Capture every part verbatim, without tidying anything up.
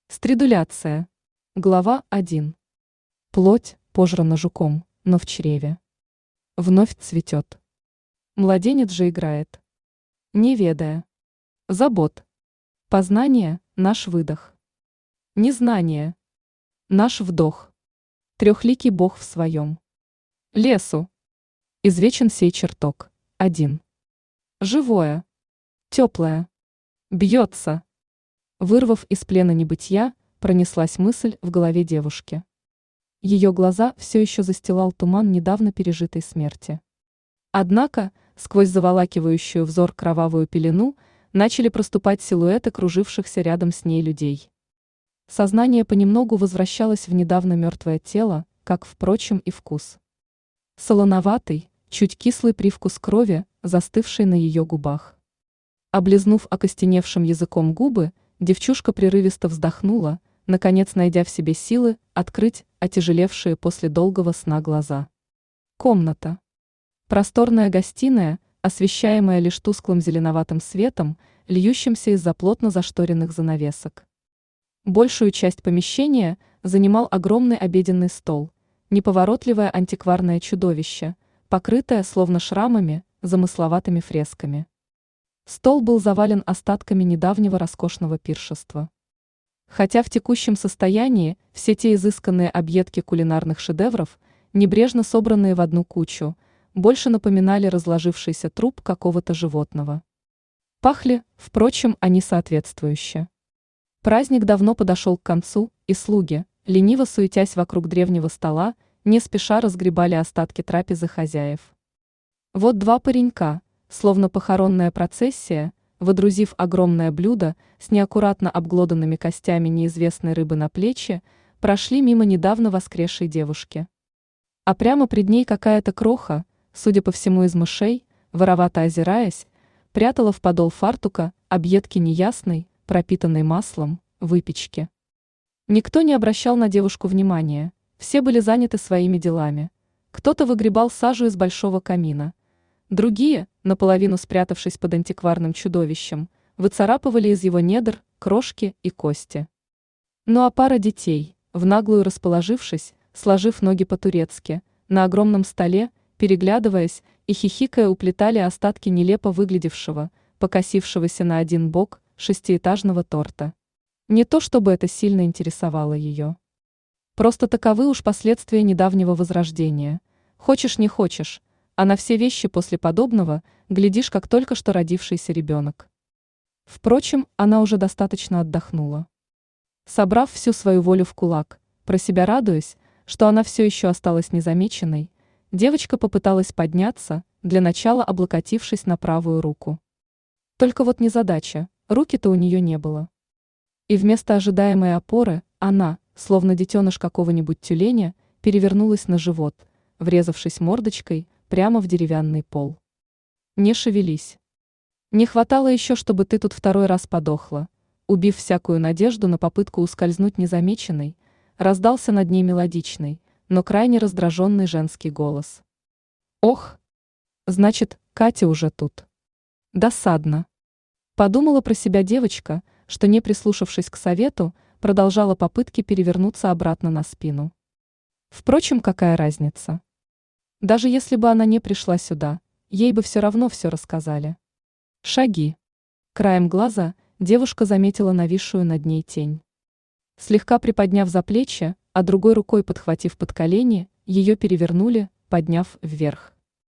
Стридуляция. Глава один. Плоть пожрана жуком, но в чреве. Вновь цветет. Младенец же играет. Не ведая. Забот. Познание – наш выдох. Незнание – наш вдох. Трехликий Бог в своем. Лесу. Извечен сей чертог. Один. Живое. Теплое. Бьется. Вырвав из плена небытия, пронеслась мысль в голове девушки. Ее глаза все еще застилал туман недавно пережитой смерти. Однако, сквозь заволакивающую взор кровавую пелену, начали проступать силуэты кружившихся рядом с ней людей. Сознание понемногу возвращалось в недавно мертвое тело, как, впрочем, и вкус. Солоноватый, чуть кислый привкус крови, застывший на ее губах. Облизнув окостеневшим языком губы, девчушка прерывисто вздохнула, наконец найдя в себе силы открыть отяжелевшие после долгого сна глаза. Комната. Просторная гостиная, освещаемая лишь тусклым зеленоватым светом, льющимся из-за плотно зашторенных занавесок. Большую часть помещения занимал огромный обеденный стол, неповоротливое антикварное чудовище, покрытое, словно шрамами, замысловатыми фресками. Стол был завален остатками недавнего роскошного пиршества. Хотя в текущем состоянии все те изысканные объедки кулинарных шедевров, небрежно собранные в одну кучу, больше напоминали разложившийся труп какого-то животного. Пахли, впрочем, они соответствующе. Праздник давно подошел к концу, и слуги, лениво суетясь вокруг древнего стола, не спеша разгребали остатки трапезы хозяев. Вот два паренька, словно похоронная процессия, водрузив огромное блюдо с неаккуратно обглоданными костями неизвестной рыбы на плечи, прошли мимо недавно воскресшей девушки. А прямо пред ней какая-то кроха, судя по всему из мышей, воровато озираясь, прятала в подол фартука объедки неясной, пропитанной маслом, выпечки. Никто не обращал на девушку внимания, все были заняты своими делами. Кто-то выгребал сажу из большого камина. Другие, наполовину спрятавшись под антикварным чудовищем, выцарапывали из его недр крошки и кости. Ну а пара детей, в наглую расположившись, сложив ноги по-турецки, на огромном столе, переглядываясь и хихикая, уплетали остатки нелепо выглядевшего, покосившегося на один бок, шестиэтажного торта. Не то чтобы это сильно интересовало ее. Просто таковы уж последствия недавнего возрождения. Хочешь не хочешь, а на все вещи после подобного глядишь, как только что родившийся ребенок. Впрочем, она уже достаточно отдохнула. Собрав всю свою волю в кулак, про себя радуясь, что она все еще осталась незамеченной, девочка попыталась подняться, для начала облокотившись на правую руку. Только вот незадача, руки-то у нее не было. И вместо ожидаемой опоры она, словно детеныш какого-нибудь тюленя, перевернулась на живот, врезавшись мордочкой прямо в деревянный пол. Не шевелись. Не хватало еще, чтобы ты тут второй раз подохла. Убив всякую надежду на попытку ускользнуть незамеченной, раздался над ней мелодичный, но крайне раздраженный женский голос. Ох! Значит, Катя уже тут. Досадно. Подумала про себя девочка, что, не прислушавшись к совету, продолжала попытки перевернуться обратно на спину. Впрочем, какая разница? Даже если бы она не пришла сюда, ей бы все равно все рассказали. Шаги. Краем глаза девушка заметила нависшую над ней тень. Слегка приподняв за плечи, а другой рукой подхватив под колени, ее перевернули, подняв вверх.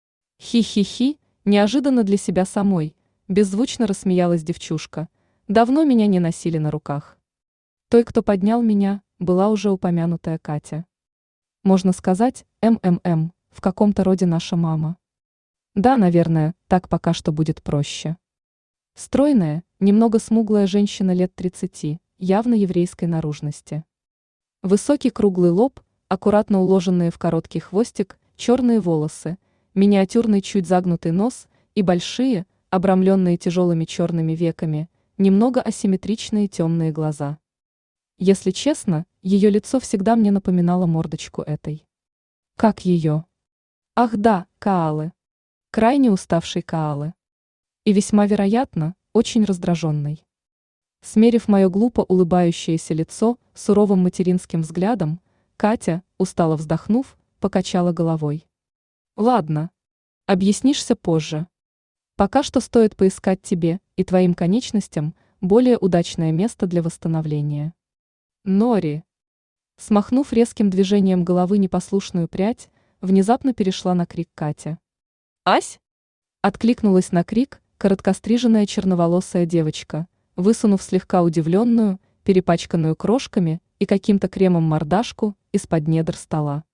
Хи-хи-хи, неожиданно для себя самой, беззвучно рассмеялась девчушка. Давно меня не носили на руках. Той, кто поднял меня, была уже упомянутая Катя. Можно сказать, МММ. В каком-то роде наша мама. Да, наверное, так пока что будет проще. Стройная, немного смуглая женщина лет тридцати, явно еврейской наружности. Высокий круглый лоб, аккуратно уложенные в короткий хвостик, черные волосы, миниатюрный чуть загнутый нос и большие, обрамленные тяжелыми черными веками, немного асимметричные темные глаза. Если честно, ее лицо всегда мне напоминало мордочку этой. Как ее? Ах да, Каалы. Крайне уставший Каалы. И весьма вероятно, очень раздраженный. Смерив мое глупо улыбающееся лицо суровым материнским взглядом, Катя, устало вздохнув, покачала головой. Ладно, объяснишься позже. Пока что стоит поискать тебе и твоим конечностям более удачное место для восстановления. Нори, смахнув резким движением головы непослушную прядь, внезапно перешла на крик Катя. «Ась!» Откликнулась на крик короткостриженная черноволосая девочка, высунув слегка удивленную, перепачканную крошками и каким-то кремом мордашку из-под недр стола.